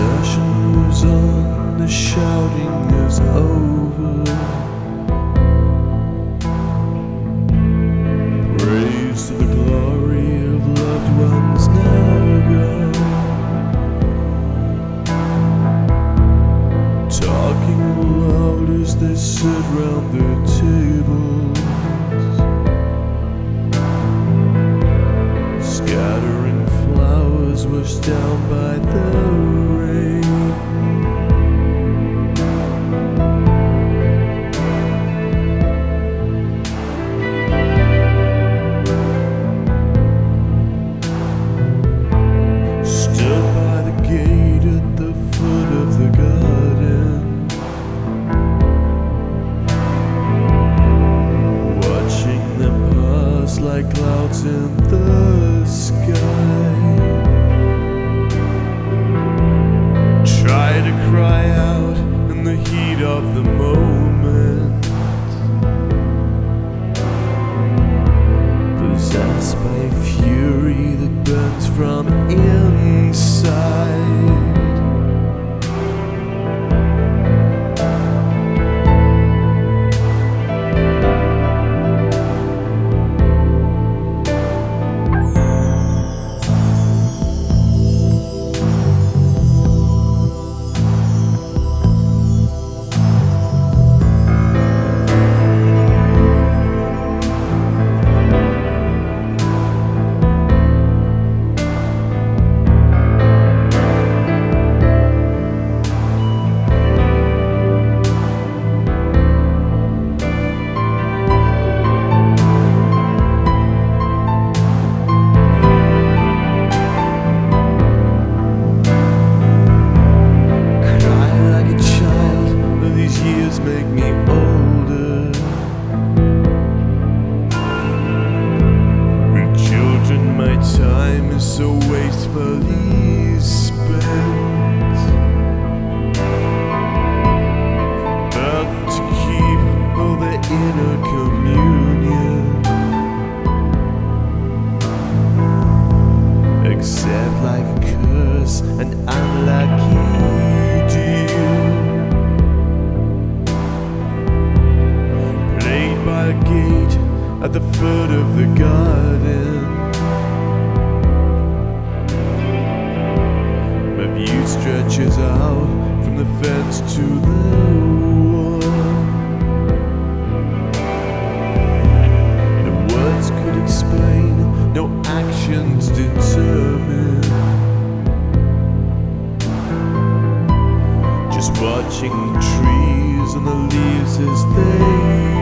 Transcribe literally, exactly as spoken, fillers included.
procession moves on, the shouting is over. Praise to the glory of loved ones now gone. Talking loud as they sit round their tables, scattering flowers washed down by the rain. Stood by the gate at the foot of the garden, watching them pass like clouds in the sky. Try to cry out in the heat of the moment, possessed by a fury that burns from inside. Make me older. With children, my time is so wastefully spent. But to keep all the inner communion, accept like a curse an unlucky deal. By a gate at the foot of the garden, my view stretches out from the fence to the wall. No words could explain, no actions determine. Just watching the trees and the leaves as they